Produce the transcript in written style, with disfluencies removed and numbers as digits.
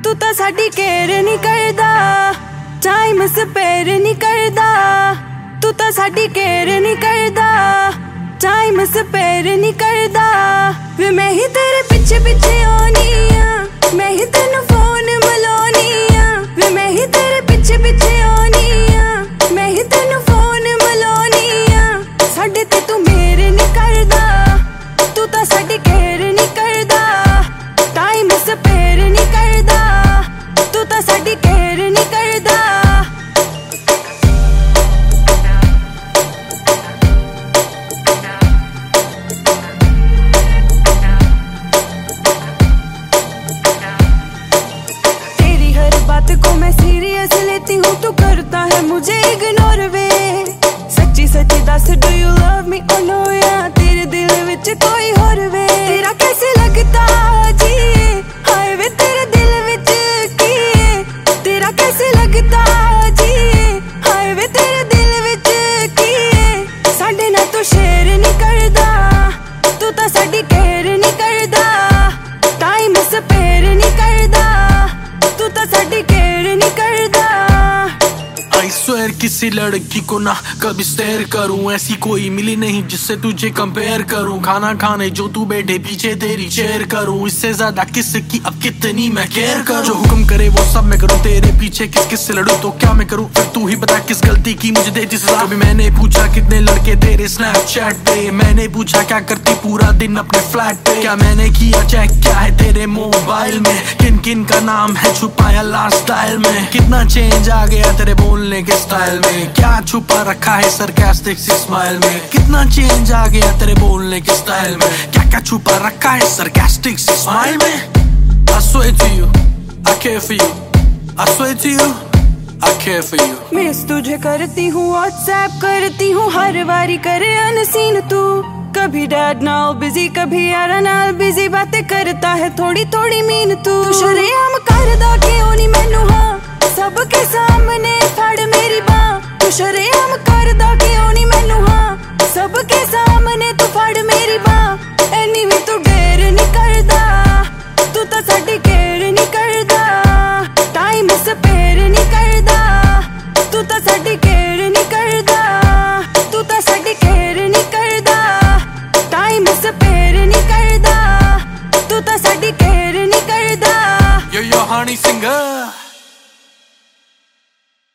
तू तां साडी केयर नहीं करदा, टाइम स्पेयर नहीं करदा। तू तां साडी केयर नहीं करदा, टाइम स्पेयर नहीं करदा। वे मैं ही तेरे पिछे पिछे आनी आ, मैं ही तेनू फोन मिलानी आ। वे मैं ही तेरे पिछे पिछे आनी आ, मैं ही तेनू फोन मिलानी आ। साडे ते तू मेरे नहीं करदा, तू तां साडी केयर नहीं करदा, टाइम स्पेयर नहीं करदा। तू तां साडी केयर नहीं करदा। बात को मैं सीरियस लेती हूँ, तू करता है मुझे इग्नोर वे। सच्ची सच्ची दस do you love me oh no, या तेरे दिल विच कोई होर वे। तेरा कैसे लगता जी, हाय वे तेरे दिल विच की है। तेरा कैसे लगता जी, हाय वे तेरे दिल विच की है। साडे नाल तू शेयर नहीं करदा, तू तां साडी केयर नहीं करदा, टाइम स्पेयर नहीं करदा। तू तां साडी केयर नहीं करदा। I swear किसी लड़की को ना कभी स्टेयर करूं, ऐसी कोई मिली नहीं जिससे तुझे कंपेयर करूं। खाना खाने जो तू बैठे पीछे तेरी चेयर करूं, इससे ज्यादा किसकी अब कितनी मैं केयर करूं। जो हुक्म करे वो सब मैं करूं, तेरे पीछे किस किस से लड़ूं तो क्या मैं करूं। फिर तू ही बता किस गलती की मुझे देती सजा। कभी मैंने पूछा कितने लड़के तेरे स्नैपचैट पे, मैंने पूछा क्या करती पूरा दिन अपने फ्लैट पे। क्या मैंने किया चेक क्या है तेरे मोबाइल में, किन किन का नाम है छुपाया लास्ट स्टाइल में। कितना चेंज आ गया तेरे बोलने के स्टाइल में, क्या छुपा रखा है सरकास्टिक सी स्माइल में। कितना चेंज आ गया तेरे बोलने के स्टाइल में, क्या क्या छुपा रखा है सरकास्टिक सी स्माइल में। I swear to you, I care for you. I swear to you, I care for you. Miss तुझे करती हूँ, व्हाट्सएप करती हूँ, हर बारी करे अनसीन तू। कभी डैड नाल बिजी, कभी यारा नाल बिजी, बातें करता है थोड़ी थोड़ी मीन तू। शरेआम करदा क्यों नहीं मैनू हाँ, सबके सामने फड़ मेरी बाँ। तू शरेआम करदा क्यों नहीं मैनू हाँ, सबके सामने तू फड़ मेरी बाँ। एनी भी तू डेर नहीं करदा, तू तां साडी केयर नहीं करदा, टाइम स्पेयर नहीं करदा। तू तां साडी केयर नहीं करदा, तू तां साडी केयर नहीं करदा, टाइम स्पेयर नहीं करदा। तू तां साडी केयर नहीं करदा। You're your honey singer.